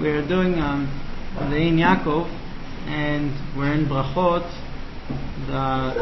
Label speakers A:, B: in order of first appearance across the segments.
A: We're doing the Ein Yaakov, and we're in Brachot, the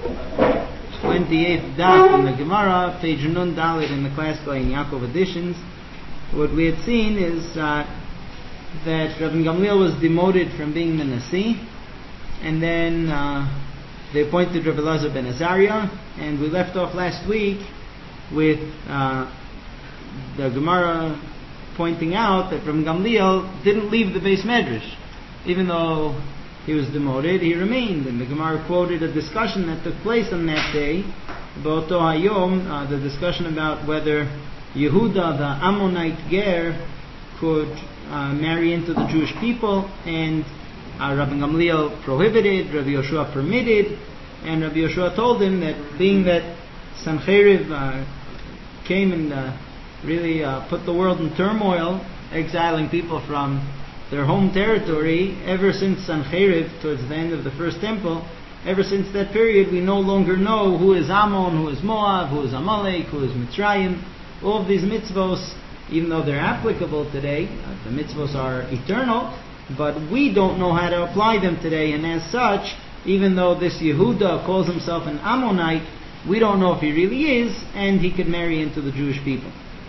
A: 28th daf in the Gemara, page Nun Dalet in the classical Ein Yaakov editions. What we had seen is that Rabbi Gamliel was demoted from being the Nasi, and then they appointed Rabbi Elazar ben Azariah, and we left off last week with the Gemara pointing out that Rabbi Gamliel didn't leave the Beis Medrash. Even though he was demoted, he remained. And the Gemara quoted a discussion that took place on that day, B'oto Hayom, the discussion about whether Yehuda, the Ammonite Ger, could marry into the Jewish people, and Rabbi Gamliel prohibited, Rabbi Yoshua permitted, and Rabbi Yoshua told him that being that Sancheriv came and really put the world in turmoil, exiling people from their home territory, ever since Sancheriv, towards the end of the first temple, ever since that period, we no longer know who is Ammon, who is Moab, who is Amalek, who is Mitzrayim. All of these mitzvos, even though they're applicable today, the mitzvos are eternal, but we don't know how to apply them today, and as such, even though this Yehuda calls himself an Ammonite, we don't know if he really is, and he could marry into the Jewish people.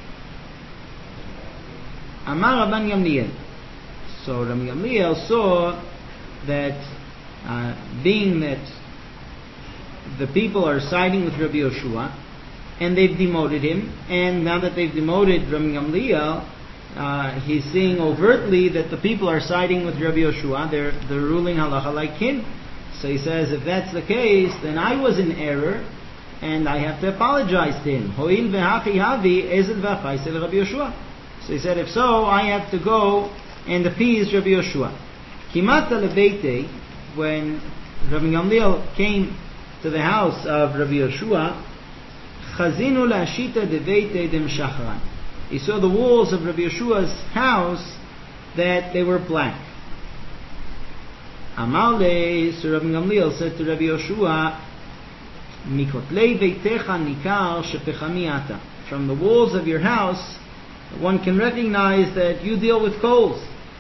A: Amar Rabban Gamliel. So Rabbi Gamliel saw that being that the people are siding with Rabbi Yoshua, and they've demoted him, and now that they've demoted Rabbi Gamliel, he's seeing overtly that the people are siding with Rabbi Yoshua. They're ruling halacha like him. So he says, if that's the case, then I was in error, and I have to apologize to him. Hoil v'hachi havi ezel v'achaisel Rabbi Yoshua. So he said, if so, I have to go and appease Rabbi Yoshua. Kimata lebeite, when Rabbi Gamliel came to the house of Rabbi Yoshua, chazinu la'ashita debeite dem shachran. He saw the walls of Rabbi Yoshua's house that they were black. Amale, so Rabbi Gamliel said to Rabbi Yoshua, Mikotlei veitecha nikar shepechami ata. From the walls of your house, one can recognize that you deal with coals.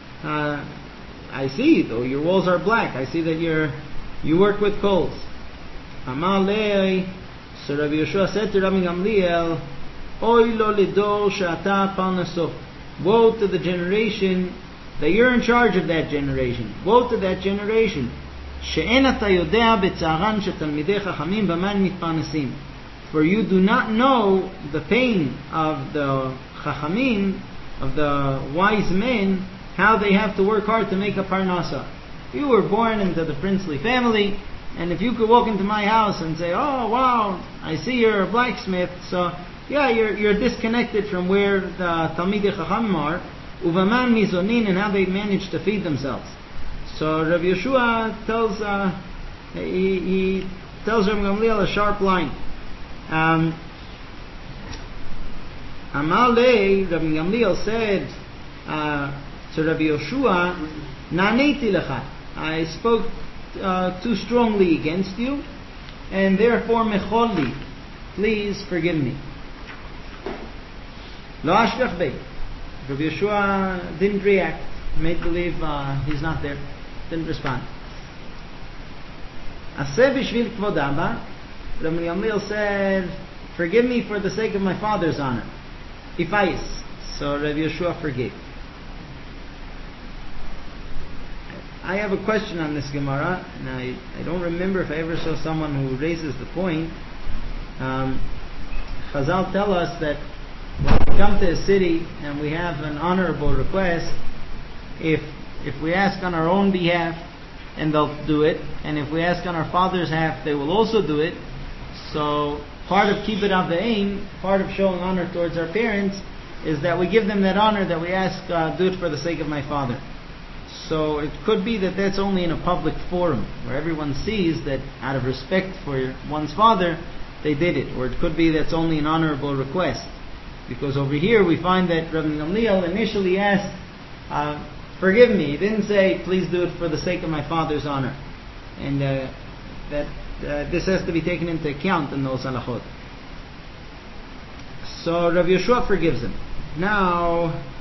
A: I see, though your walls are black, I see that you work with coals. Amale, so Rabbi Yoshua said to Rabbi Gamliel, Oy lo lidor she'ata parnaso. Woe to the generation that you're in charge of that generation. Woe to that generation. She'en ata yodea b'tzaran she'talmidei chachamim b'man mitparnasim. For you do not know the pain of the chachamim, of the wise men, how they have to work hard to make a parnasa. You were born into the princely family, and if you could walk into my house and say, oh wow, I see you're a blacksmith, so yeah, you're disconnected from where the Talmidei Chachamim are, uvaman mizonin, and how they manage to feed themselves. So Rabbi Yoshua tells he tells Rabbi Gamliel a sharp line. Amalei, Rabbi Gamliel said to Rabbi Yoshua, Naneti lecha, I spoke too strongly against you, and therefore mecholli, please forgive me. Lo ashkach bey. Rabbi Yoshua didn't react, made believe he's not there, didn't respond. Aseh b'shvil kvod Abba, Rabbi Gamliel said, forgive me for the sake of my father's honor. Ifais. So Rabbi Yoshua forgave. I have a question on this Gemara, and I don't remember if I ever saw someone who raises the point. Chazal tell us that when we come to a city and we have an honorable request, if we ask on our own behalf, and they'll do it, and if we ask on our father's behalf, they will also do it. So part of kibbud av v'ein, part of showing honor towards our parents, is that we give them that honor that we ask, do it for the sake of my father. So it could be that that's only in a public forum, where everyone sees that out of respect for one's father, they did it. Or it could be that's only an honorable request. Because over here we find that Rabbi Gamliel initially asked, forgive me. He didn't say, please do it for the sake of my father's honor. And this has to be taken into account in those halachot. So Rabbi Yoshua forgives him. Now,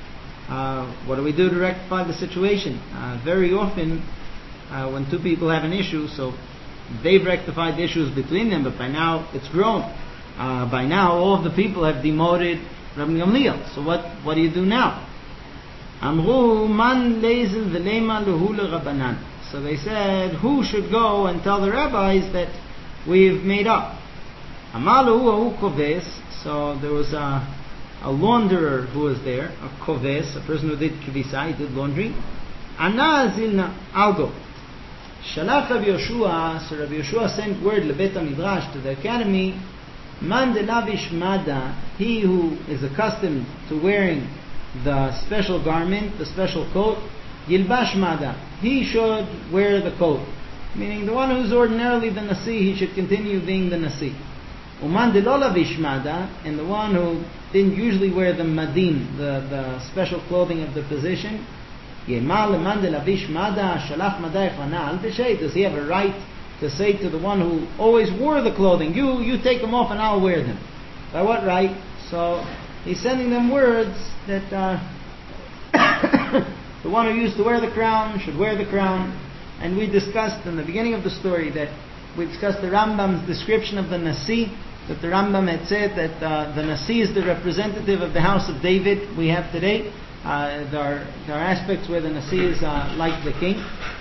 A: What do we do to rectify the situation? Very often, when two people have an issue, so they've rectified the issues between them, but by now it's grown. By now, all of the people have demoted Rabbi Gamliel. So what do you do now? Amru man lezel v'lema lehu l'Rabbanan. So they said, who should go and tell the rabbis that we've made up? Amalu ahu koves. So there was a launderer who was there, a koves, a person who did kivisa, he did laundry. Ana zilna, I'll go. Shalach Rabbi Yoshua, so Rabbi Yoshua sent word lebet midrash to the academy. Man de lavish mada, he who is accustomed to wearing the special garment, the special coat, yilbash mada, he should wear the coat. Meaning the one who's ordinarily the nasi, he should continue being the nasi. Uman de lo lavish mada, and the one who didn't usually wear the madim, the special clothing of the position, yemal leman de lavish mada, shalach mada efana al b'shay, does he have a right to say to the one who always wore the clothing, you take them off and I'll wear them? By what right? So he's sending them words that the one who used to wear the crown should wear the crown. And we discussed in the beginning of the story that we discussed the Rambam's description of the Nasi, that the Rambam had said that the Nasi is the representative of the house of David we have today. There are aspects where the Nasi is like the king.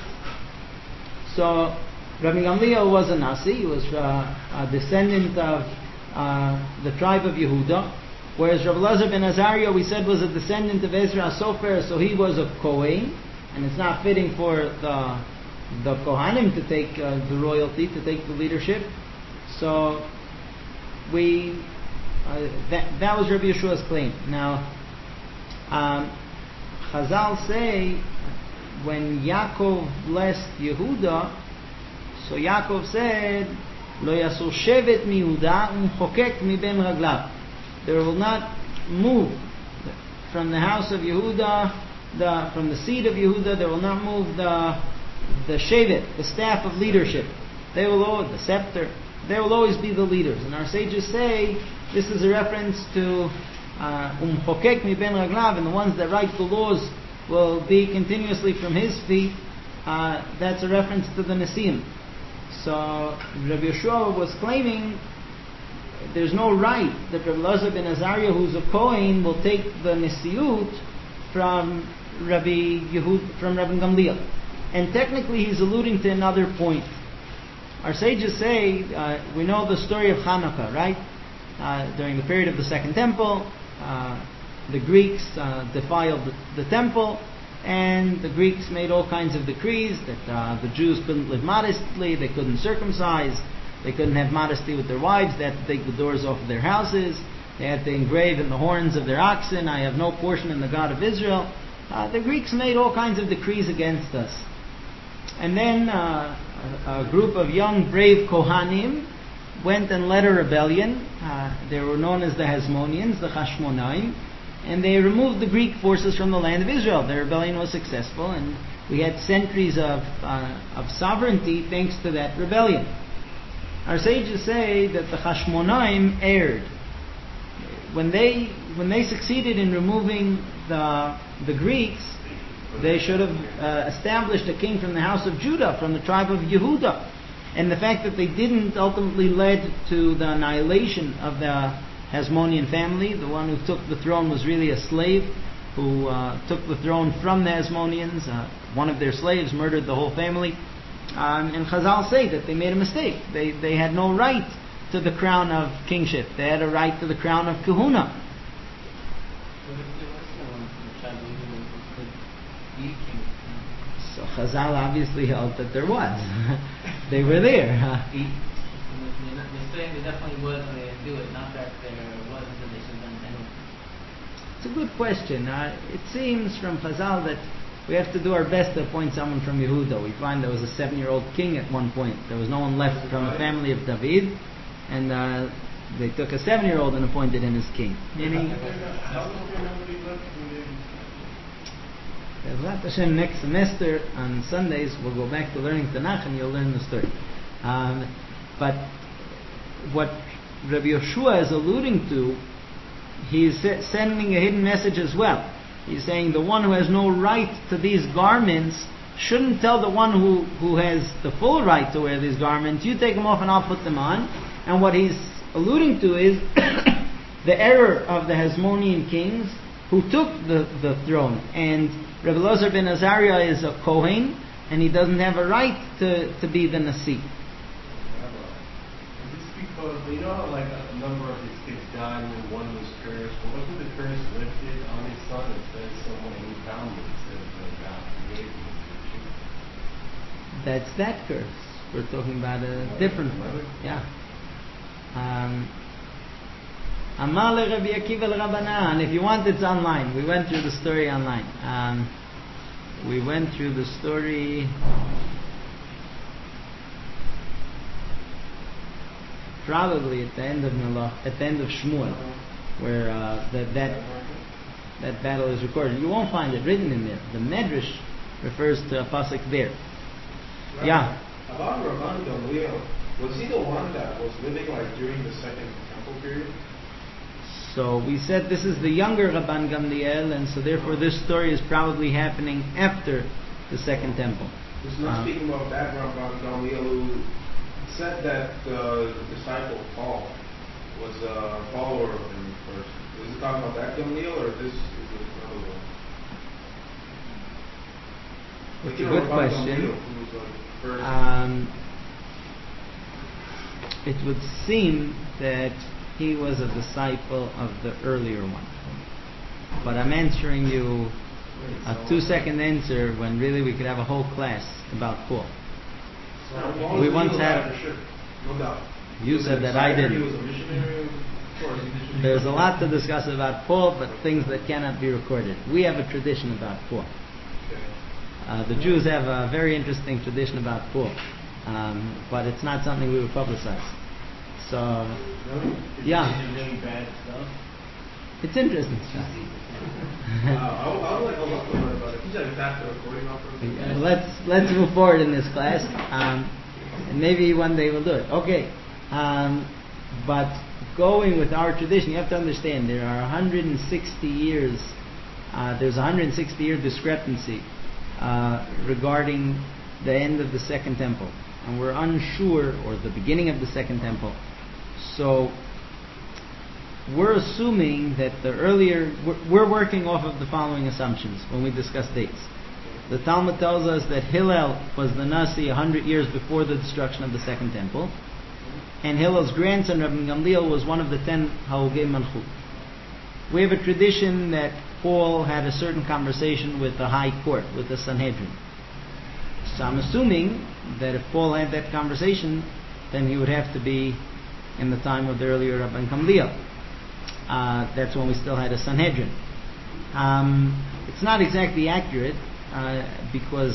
A: So Rabbi Gamliel was a Nasi. He was a descendant of the tribe of Yehuda. Whereas Rabbi Elazar ben Azariah, we said, was a descendant of Ezra Sofer, so he was a Kohen, and it's not fitting for the Kohanim to take the royalty, to take the leadership. So that was Rabbi Yeshua's claim. Now, Chazal say when Yaakov blessed Yehuda, so Yaakov said, "Lo yasur shevet mi Yehuda umchokek mi ben raglav." There will not move from the house of Yehuda, from the seed of Yehuda, there will not move the shevet, the staff of leadership. They will always, the scepter, they will always be the leaders. And our sages say this is a reference to umchokek mi ben raglav, and the ones that write the laws will be continuously from his feet. That's a reference to the Nesiim. So Rabbi Yeshua was claiming there's no right that Rabbi Elazar ben Azariah, who's a Kohen, will take the Nesiut from Rabbi Gamliel. And technically he's alluding to another point. Our sages say, we know the story of Hanukkah, right? During the period of the Second Temple, the Greeks defiled the temple, and the Greeks made all kinds of decrees that the Jews couldn't live modestly, they couldn't circumcise, they couldn't have modesty with their wives, they had to take the doors off of their houses, they had to engrave in the horns of their oxen, "I have no portion in the God of Israel." The Greeks made all kinds of decrees against us. And then a group of young, brave Kohanim went and led a rebellion. They were known as the Hasmoneans, the Hashmonaim, and they removed the Greek forces from the land of Israel. The rebellion was successful, and we had centuries of sovereignty thanks to that rebellion. Our sages say that the Hashmonaim erred. When they succeeded in removing the Greeks, they should have established a king from the house of Judah, from the tribe of Yehuda. And the fact that they didn't ultimately led to the annihilation of the Hasmonean family. The one who took the throne was really a slave who took the throne from the Hasmoneans. One of their slaves murdered the whole family. And Chazal say that they made a mistake. They had no right to the crown of kingship. They had a right to the crown of kahuna. So Chazal obviously held that there was. They were there.
B: You're saying there definitely was when they didn't do it, not that there wasn't that they should have done it anyway.
A: It's a good question. It seems from Chazal that we have to do our best to appoint someone from Yehuda. We find there was a 7-year-old king at one point. There was no one left from the family of David, and they took a 7-year-old and appointed him as king. Bezrat Hashem, next semester on Sundays we'll go back to learning Tanakh and you'll learn the story. But what Rabbi Yeshua is alluding to, he's sending a hidden message as well. He's saying the one who has no right to these garments shouldn't tell the one who has the full right to wear these garments, you take them off and I'll put them on. And what he's alluding to is the error of the Hasmonean kings who took the throne. And Rebbe Elazar ben Azariah is a Kohen, and he doesn't have a right to be the Nasi.
C: Is this because, you know how like a number of his kids died and one was cursed, but wasn't the curse lifted on his son instead of someone who found him instead of God gave him?
A: That's that curse. We're talking about a different one. Yeah. Amar le Rabbi Akiva le Rabbanan. If you want, it's online. We went through the story online. We went through the story probably at the end of Shmuel, where that battle is recorded. You won't find it written in there. The Medrash refers to a pasuk there.
D: Right.
A: Yeah.
D: About Rabban Gamliel, was he the one that was living like during the Second Temple period?
A: So we said this is the younger Rabban Gamliel, and so therefore this story is probably happening after the Second Temple.
D: He's not speaking about that Rabban Gamliel who said that the disciple Paul was a follower of him first. Is it talking about that Gamliel, or this is another one?
A: It's a good question. It would seem that he was a disciple of the earlier one. But I'm answering you a 2-second answer when really we could have a whole class about Paul. We once had...
D: No doubt.
A: You said that I didn't.
D: He was a missionary.
A: There's a lot to discuss about Paul, but things that cannot be recorded. We have a tradition about Paul. The Jews have a very interesting tradition about Paul, but it's not something we would publicize. So, yeah,
C: really bad stuff.
A: it's interesting stuff.
D: I would like a lot to learn about it. Can you just tap the recording off for me?
A: Let's move forward in this class, and maybe one day we'll do it. Okay, but going with our tradition, you have to understand there are 160 years. There's a 160-year discrepancy regarding the end of the Second Temple, and we're unsure, or the beginning of the Second Temple. So we're assuming that we're working off of the following assumptions when we discuss dates. The Talmud tells us that Hillel was the Nasi 100 years before the destruction of the Second Temple, and Hillel's grandson Rabbi Gamliel was one of the 10 Ha'ogei Malchut. We have a tradition that Paul had a certain conversation with the high court, with the Sanhedrin. So I'm assuming that if Paul had that conversation, then he would have to be in the time of the earlier Rabban Gamliel. That's when we still had a Sanhedrin. It's not exactly accurate because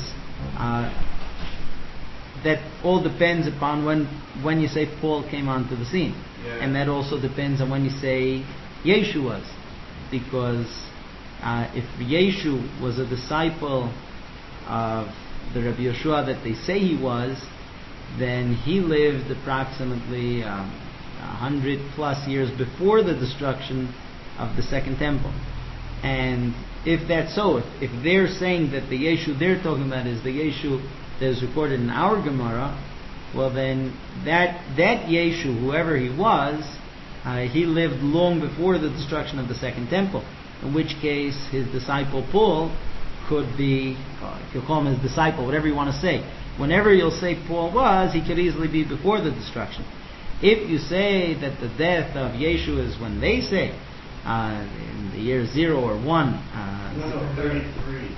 A: that all depends upon when you say Paul came onto the scene. Yeah. And that also depends on when you say Yeshu was. Because if Yeshu was a disciple of the Rabbi Yeshua that they say he was, then he lived approximately 100 plus years before the destruction of the Second Temple. And if that's so, if they're saying that the Yeshu they're talking about is the Yeshu that is recorded in our Gemara, well then that Yeshu, whoever he was, he lived long before the destruction of the Second Temple, in which case his disciple Paul could be, if you call him his disciple, whatever you want to say, whenever you'll say Paul was, he could easily be before the destruction. If you say that the death of Yeshu is when they say, in the year 0 or 1...
D: no, 33,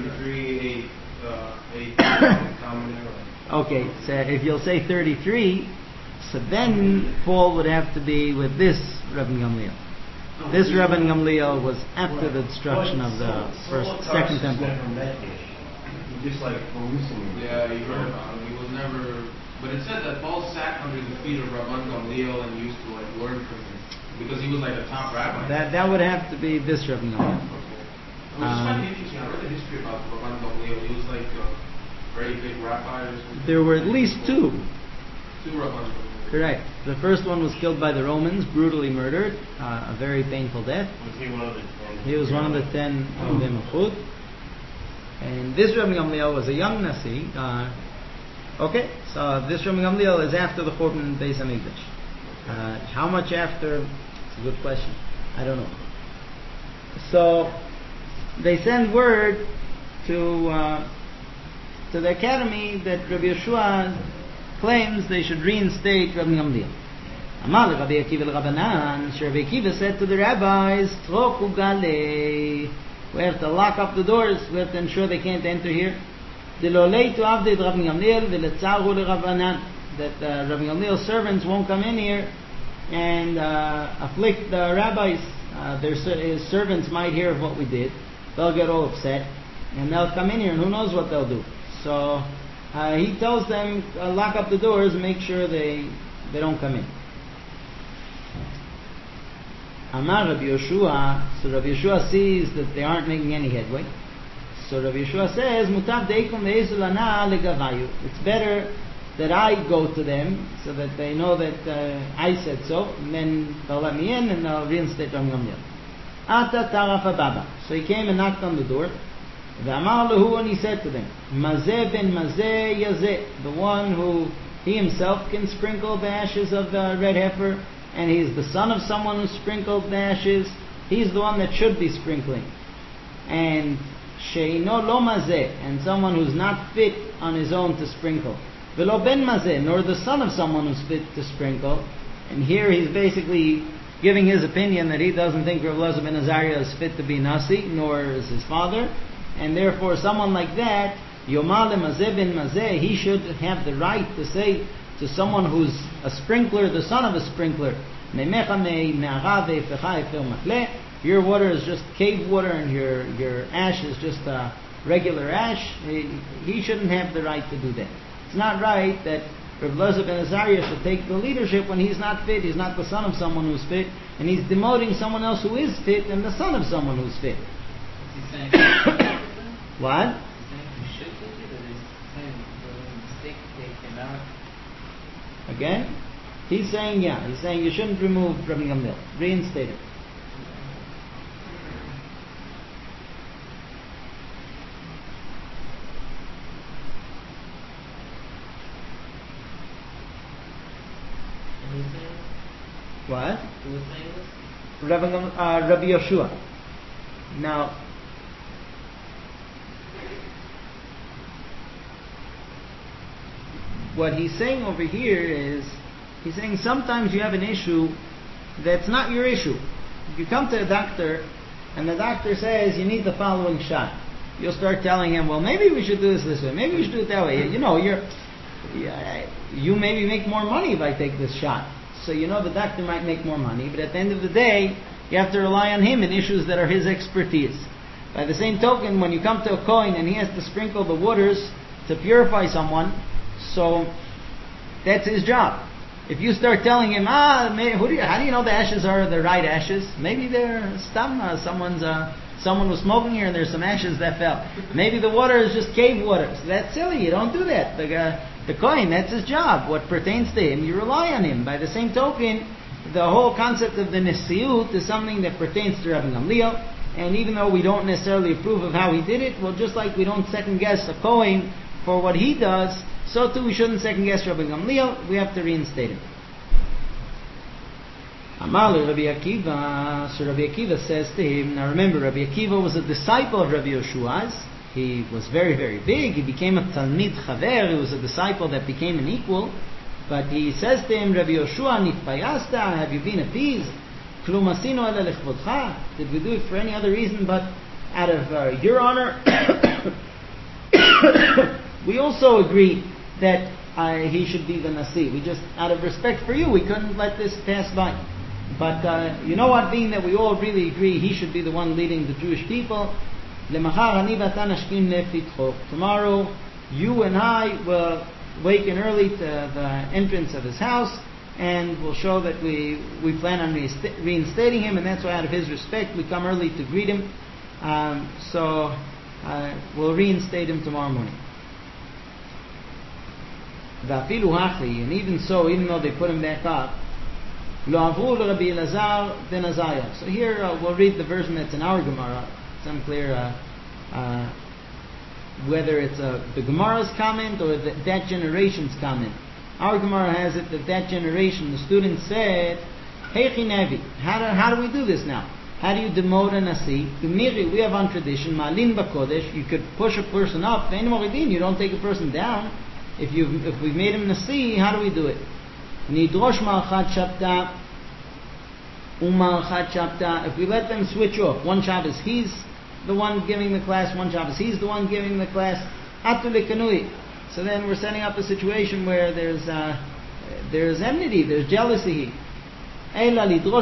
D: 8 common era.
A: Okay, so if you'll say 33, so then Paul would have to be with this Rabban Gamliel. This Rabban Gamliel was after the destruction of the Second Temple.
C: Just like hallucinating.
D: Yeah, you heard about him. He was never... But it said that Paul sat under the feet of Rabban Gamliel and used to learn from him. Because he was like a top rabbi.
A: That would have to be this Rabban Gamliel.
D: Okay. It was kind of interesting. I read the history about Rabban Gamliel. He was like a very big rabbi or something.
A: There were at least two.
D: Two Rabbans Gamliel.
A: Correct. The first one was killed by the Romans, brutally murdered, a very painful death.
C: Was he one of the 10?
A: He was one of the 10 of the Mechut. And this Rabbi Gamliel was a young Nasi. Okay, so this Rabbi Gamliel is after the Churban Beis Hamikdash. How much after? It's a good question. I don't know. So they send word to the academy that Rabbi Yeshua claims they should reinstate Rabbi Gamliel. Amar Rabbi Akiva l'Rabanan, Rabbi Akiva said to the rabbis, Troku galei, we have to lock up the doors, we have to ensure they can't enter here. Delolei to avdei Rabbi Gamliel v'letzaru l'Rabanan, that Rabbi Gamliel's servants won't come in here and afflict the rabbis. His servants might hear of what we did. They'll get all upset and they'll come in here and who knows what they'll do. So he tells them, lock up the doors and make sure they don't come in. Amar Rabbi Yeshua, so Rabbi Yeshua sees that they aren't making any headway. So Rabbi Yeshua says, Mutav deikum ve'ezu lana legavayu. It's better that I go to them so that they know that I said so, and then they'll let me in and they'll reinstate Rabbi Gamliel. Ata taraf baba. So he came and knocked on the door. V'amar lehu, and he said to them, Mazeh ben mazeh yazeh, the one who he himself can sprinkle the ashes of the red heifer, and he's the son of someone who sprinkled the ashes. He's the one that should be sprinkling. And sheino lo mazeh, and someone who's not fit on his own to sprinkle. V'lo ben mazeh, nor the son of someone who's fit to sprinkle. And here he's basically giving his opinion that he doesn't think Rav Elazar ben Azariah is fit to be Nasi, nor is his father. And therefore someone like that, Yomar le-mazeh ben mazeh, he should have the right to say to someone who's a sprinkler, the son of a sprinkler, your water is just cave water and your ash is just a regular ash. He shouldn't have the right to do that. It's not right that Rav Elazar ben Azariah should take the leadership when he's not fit. He's not the son of someone who's fit, and he's demoting someone else who is fit and the son of someone who's fit.
B: Is he saying
A: What?
B: He's saying you should take it, or is he saying the mistake taken out?
A: Again? He's saying, yeah. He's saying you shouldn't remove Rabbi Gamliel. Reinstate it.
B: Who was saying this?
A: What?
B: Who was saying this?
A: Rabbi Yeshua. Now, what he's saying over here is, he's saying sometimes you have an issue that's not your issue. If you come to a doctor and the doctor says you need the following shot, you'll start telling him, well, maybe we should do this way, maybe we should do it that way. You know, you maybe make more money if I take this shot. So you know the doctor might make more money, but at the end of the day, you have to rely on him in issues that are his expertise. By the same token, when you come to a Kohen and he has to sprinkle the waters to purify someone, so that's his job. If you start telling him, how do you know the ashes are the right ashes? Maybe they're someone was smoking here and there's some ashes that fell. Maybe the water is just cave water. So that's silly. You don't do that. The Kohen, that's his job. What pertains to him, you rely on him. By the same token, the whole concept of the Nesiut is something that pertains to Rabbi Gamliel. And even though we don't necessarily approve of how he did it, well, just like we don't second guess a Kohen for what he does, so too we shouldn't second guess Rabbi Gamliel. We have to reinstate him. Amar Rabbi Akiva. So Rabbi Akiva says to him, now remember, Rabbi Akiva was a disciple of Rabbi Yeshua's. He was very, very big. He became a Talmid Chaver. He was a disciple that became an equal. But he says to him, Rabbi Yeshua, Nitpayasta, have you been appeased? Klum asinu ela lechvodcha. Did we do it for any other reason but out of your honor? We also agree that he should be the Nasi. We just, out of respect for you, we couldn't let this pass by. But you know what, being that we all really agree he should be the one leading the Jewish people, tomorrow you and I will waken early to the entrance of his house, and we'll show that we plan on reinstating him, and that's why out of his respect we come early to greet him. So we'll reinstate him tomorrow morning. Va'afilu hachi, and even so, even though they put him back up, lo avru Rabbi Elazar ben Azariah. So here we'll read the version that's in our Gemara. It's unclear whether it's the Gemara's comment or that generation's comment. Our Gemara has it that generation, the student said, Heichi Nevi, how do we do this now? How do you demote a Nasi? We have on tradition, Ma'alin B'Kodesh, you could push a person up, you don't take a person down. If we've made him Nasi, how do we do it? Nidrosh Ma'achat Shabta, U'Ma'achat Shabta, if we let them switch off, one Shabbos he's the one giving the class, one Shabbos he's the one giving the class, Atu Lekanui. So then we're setting up a situation where there's enmity, there's jealousy. But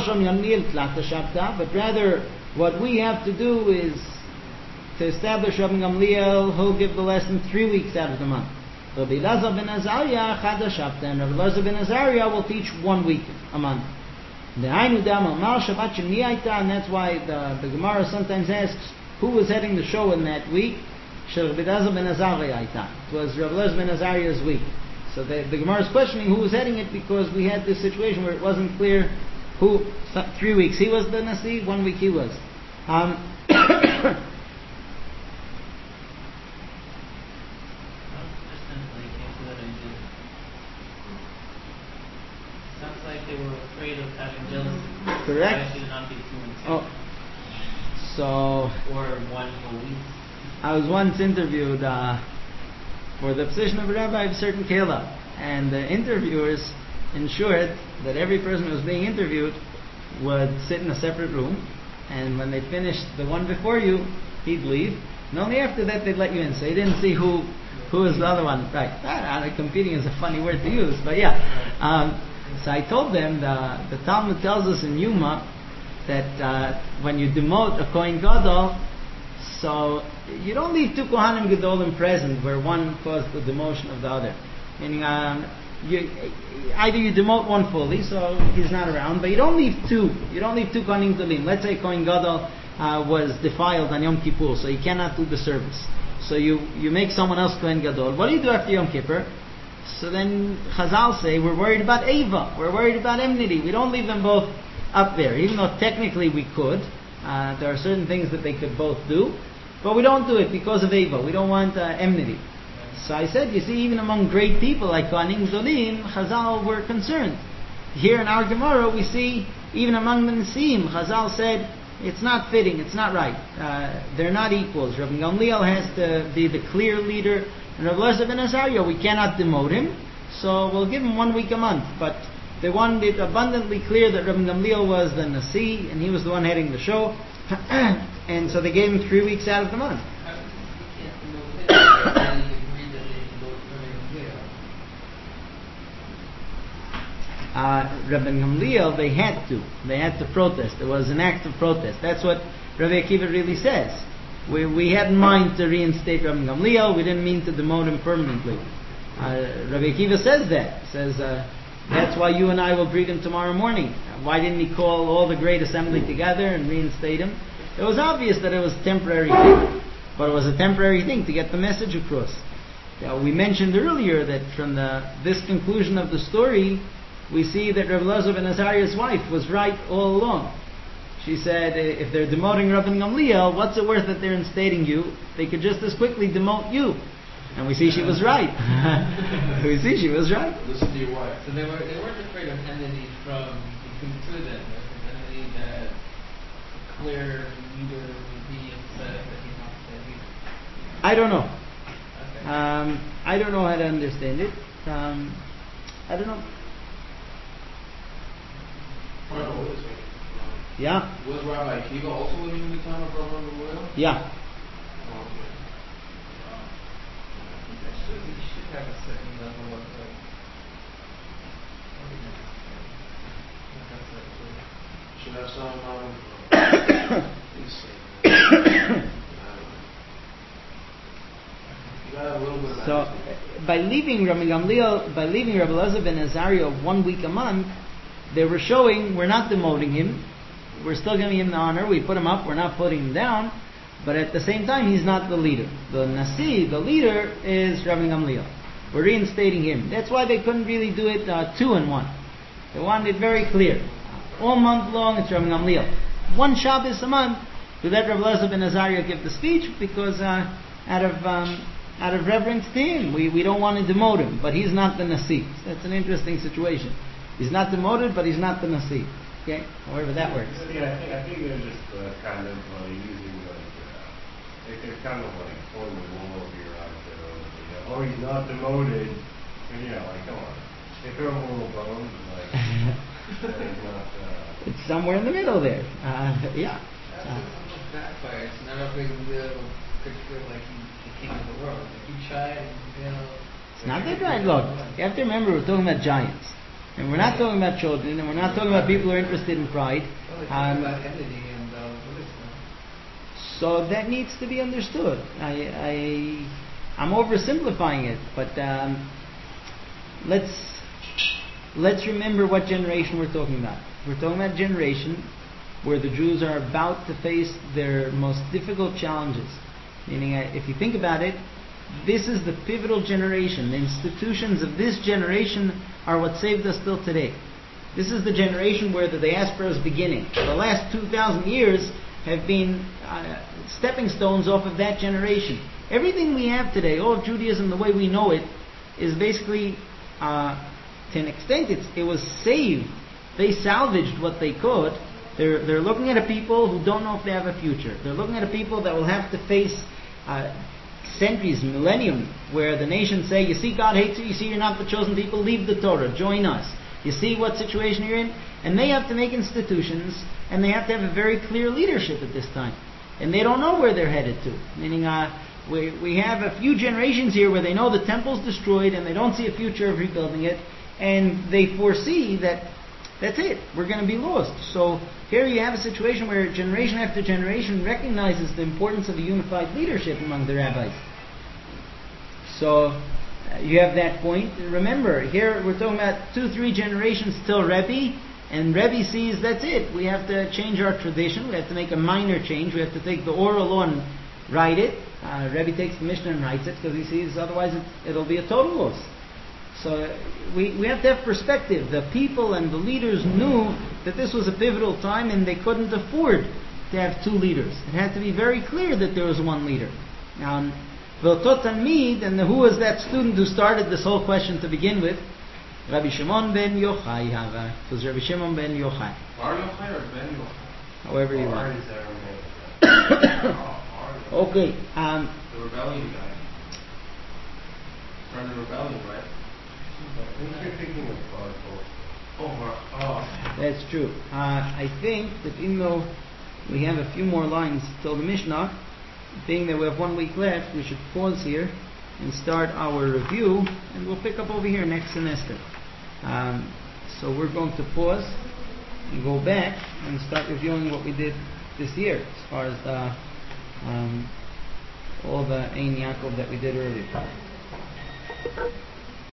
A: rather, what we have to do is to establish Rabbi Gamliel, who'll give the lesson 3 weeks out of the month. Rabbi Elazar ben Azariah, Chad Shabta, and Rabbi Elazar ben Azariah will teach 1 week a month. And that's why the Gemara sometimes asks who was heading the show in that week. It was Rabbi Elazar ben Azariah's week. So the Gemara is questioning who was heading it, because we had this situation where it wasn't clear who. 3 weeks he was the Nasi, 1 week he was.
B: Sounds like they were afraid of having jealousy.
A: Correct.
B: Should not be 2 and 2.
A: Oh, so
B: Or 1 whole week.
A: I was once interviewed for the position of a rabbi of a certain kehillah, and the interviewers ensured that every person who was being interviewed would sit in a separate room, and when they finished the one before you, he'd leave, and only after that they'd let you in. So you didn't see who is the other one. Right? Competing is a funny word to use, but yeah. So I told them the Talmud tells us in Yuma that when you demote a Kohen Gadol, so you don't leave 2 Kohanim Gedolim present where one caused the demotion of the other. Meaning, either you demote one fully, so he's not around, but you don't leave 2. You don't leave 2 Kohanim Gedolim. Let's say Kohen Gadol was defiled on Yom Kippur, so he cannot do the service. So you make someone else Kohen Gadol. What do you do after Yom Kippur? So then Chazal say we're worried about Eva. We're worried about enmity. We don't leave them both up there, even though technically we could. There are certain things that they could both do, but we don't do it because of Eva. We don't want enmity. So I said, you see, even among great people like Kohanim Gedolim, Chazal were concerned. Here in our Gemara, we see, even among the Nesiim, Chazal said, it's not fitting, it's not right. They're not equals. Rabbi Gamliel has to be the clear leader, and Rabbi Elazar ben Azariah, we cannot demote him, so we'll give him 1 week a month. But they wanted it abundantly clear that Rabbi Gamliel was the Nasi, and he was the one heading the show, and so they gave him 3 weeks out of the month. Rabbi Gamliel, they had to protest. It was an act of protest. That's what Rabbi Akiva really says. We had in mind to reinstate Rabbi Gamliel. We didn't mean to demote him permanently. Rabbi Akiva says that. Says that's why you and I will greet him tomorrow morning. Why didn't he call all the great assembly together and reinstate him? It was obvious that it was a temporary thing, but it was a temporary thing to get the message across. We mentioned earlier that from this conclusion of the story, we see that Rabbi Elazar ben Azariah's wife was right all along. She said, if they're demoting Rabbi Gamliel, what's it worth that they're instating you? They could just as quickly demote you. And we see she was right. We see she was right.
C: Listen to your wife.
B: So they weren't afraid of enmity from between the two of them. There was enmity that a clear leader would be upset that he's not the leader.
A: I don't know.
B: Okay.
A: I don't know how to understand it. I don't know. Yeah.
C: Was Rabbi Akiva also living in the time of Rabbi Gamliel?
A: Yeah.
C: Oh, okay.
B: You should have a certain level of
C: Should have some you gotta have a little bit of
A: So
C: attitude.
A: by leaving Rabbi Elazar ben Azariah 1 week a month, they were showing we're not demoting him. We're still giving him the honor. We put him up. We're not putting him down. But at the same time, he's not the leader. The Nasi, the leader, is Rabbi Gamliel. We're reinstating him. That's why they couldn't really do it 2 in 1. They wanted it very clear. All month long, it's Rabbi Gamliel. One Shabbos a month, to let Rabbi Elazar ben Azariah give the speech, because out of reverence to him, we don't want to demote him, but he's not the Nasi. That's an interesting situation. He's not demoted, but he's not the Nasi. Okay, however that works.
C: Yeah, I think they're just kind of using they're kind of like pulling the wool over your eyes. Oh, he's not demoted. And, like, come on. They throw him a little bone, but he's not.
A: It's somewhere in the middle there. Yeah.
B: That's almost backfire. It's not a big deal. Could feel like he's the king of the world. Like he tried, and
A: It's not that right. Look, you have to remember we're talking about giants. And we're not talking about children, and we're not talking about people who are interested in pride.
B: About entity and Buddhism.
A: So that needs to be understood. I'm oversimplifying it, but let's remember what generation we're talking about. We're talking about a generation where the Jews are about to face their most difficult challenges. Meaning, if you think about it, this is the pivotal generation. The institutions of this generation are what saved us till today. This is the generation where the diaspora is beginning. The last 2,000 years have been stepping stones off of that generation. Everything we have today, all of Judaism, the way we know it, is basically, to an extent, it was saved. They salvaged what they could. They're looking at a people who don't know if they have a future. They're looking at a people that will have to face centuries, millennium, where the nations say, you see, God hates you, you see, you're not the chosen people, leave the Torah, join us. You see what situation you're in? And they have to make institutions, and they have to have a very clear leadership at this time. And they don't know where they're headed to. Meaning, we have a few generations here where they know the temple's destroyed, and they don't see a future of rebuilding it, and they foresee that that's it, we're going to be lost. So here you have a situation where generation after generation recognizes the importance of a unified leadership among the rabbis. So you have that point. Remember, here we're talking about 2-3 generations till Rebbe, and Rebbe sees that's it. We have to change our tradition. We have to make a minor change. We have to take the oral law and write it. Rebbe takes the Mishnah and writes it because he sees otherwise it'll be a total loss. So we have to have perspective. The people and the leaders knew that this was a pivotal time and they couldn't afford to have 2 leaders. It had to be very clear that there was one leader. Now, V'oto Talmid, and who was that student who started this whole question to begin with? Rabbi Shimon ben Yochai. It was Rabbi Shimon ben Yochai.
C: Bar Yochai or Ben Yochai?
A: However you want. Okay.
C: The rebellion guy. Started the rebellion, right? I think you're thinking of
A: That's true. I think that even though we have a few more lines till the Mishnah, being that we have 1 week left, we should pause here and start our review, and we'll pick up over here next semester. So we're going to pause and go back and start reviewing what we did this year as far as all the Ein Yaakov that we did earlier.